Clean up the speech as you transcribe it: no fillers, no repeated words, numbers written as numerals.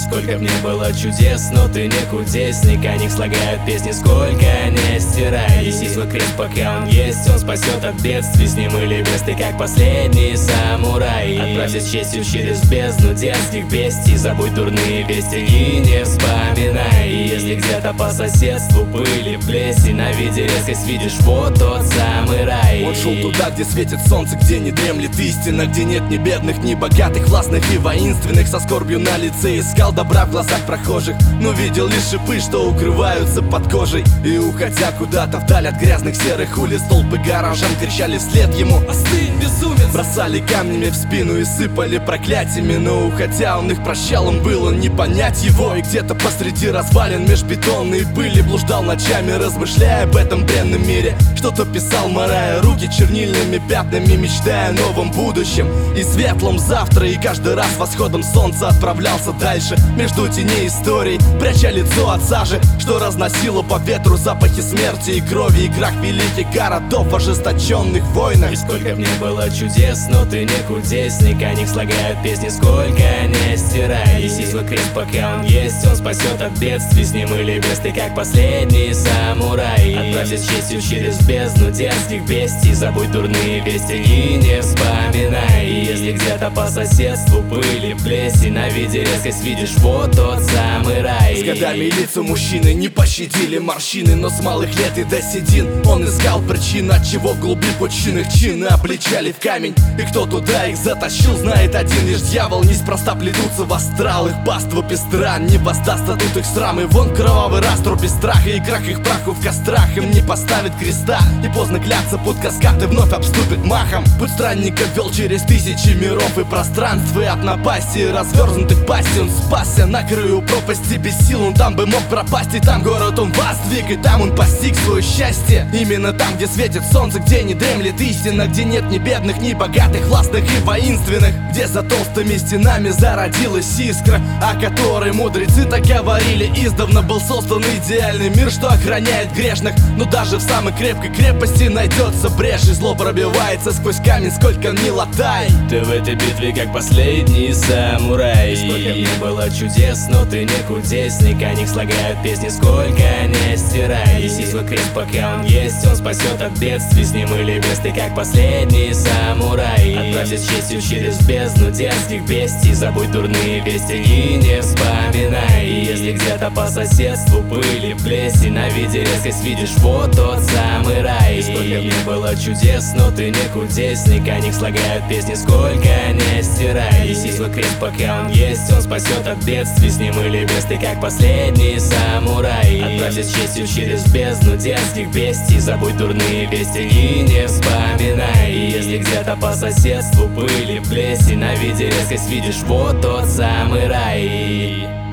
сколько б не было чудес, но ты не кудесник. О них слагают песни, сколько не стирай. Неси свой крест, пока он есть, он спасет от бедствий. С ним или без, ты как последний самурай. Отправься с честью через бездну дерзких бестий. Забудь дурные вести и не вспоминай. И если где-то по соседству пыли, плесень, на виде резкость видишь, вот тот самый рай. Он шел туда, где светит солнце, где не дремлет истина, где нет ни бедных, ни богатых, властных и воинственных. Со скорбью на лице искал добра в глазах прохожих, но видел лишь шипы, что укрываются под кожей. И уходя куда-то вдаль от грязных серых улиц, толпы горожан кричали вслед ему: «Остынь, безумец!» Бросали камнями в спину и сыпали проклятиями, но уходя он их прощал, им было не понять его. И где-то посреди развалин меж бетонной пыли блуждал ночами, размышляя об этом бренном мире. Что-то писал, морая руки чернильными пятнами, мечтая о новом будущем и светлом завтра. И каждый раз восходом солнца отправлялся дальше, между теней историй, пряча лицо от сажи, что разносило по ветру запахи смерти и крови, и крах великих городов в ожесточенных войнах. И сколько б не было чудес, но ты не кудесник. О них слагают песни, сколько не стирай. Неси свой крест, пока он есть, он спасет от бедствий. С ним или без, ты как последний самурай. Отправься с честью через бездну дерзких бестий. Забудь дурные вести и не вспоминай. И если где-то по соседству пыли, плесень, на виде резкость видишь, вот тот самый рай. С годами лица мужчины не пощадили морщины, но с малых лет и до седин он искал причину, отчего в глуби пучин их чины обличали в камень. И кто туда их затащил, знает один лишь дьявол. Неспроста плетутся в астрал, их паства пестра, не воздаст дадут их срамы. Вон кровавый раструб без страха, и крах их праху в кострах. Им не поставит креста, и поздно гляться под каскад, и вновь обступит махом. Путь странника вел через тысячи миров и пространств, и от напасти разверзнутых пастей он спасся на краю пропасти. Без сил он там бы мог пропасть, и там город он воздвиг, и там он постиг свое счастье. Именно там, где светит солнце, где не дремлет истина, где нет ни бедных, ни богатых, властных и воинственных, где за толстыми стенами зародилась искра, о которой мудрецы так говорили издавна. Был создан идеальный мир, что охраняет грешных, но даже в самой крепкой крепости найдется брешь, и зло пробивается сквозь камень, сколько ни латай. Ты в этой битве как последний самурай. Сколько б не было чудес, но ты не кудесник. О них слагают песни, сколько не стирай. Неси свой крест, пока он есть, он спасет от бедствий. С ним или без, ты как последний самурай. Отправься с честью через бездну дерзких бестий. Забудь дурные вести и не вспоминай. И если где-то по соседству пыли, плесень, на виде резкость видишь, вот тот самый рай. И сколько б не было чудес, но ты не кудесник. О них слагают песни, сколько не стирай. Неси свой крест, пока он есть, он спасет от бедствий. С ним или без, ты как последний самурай. Отправься с честью через бездну дерзких бестий. Забудь дурные вести и не вспоминай. И если где-то по соседству пыли, плесень, на виде резкость видишь, вот тот самый рай.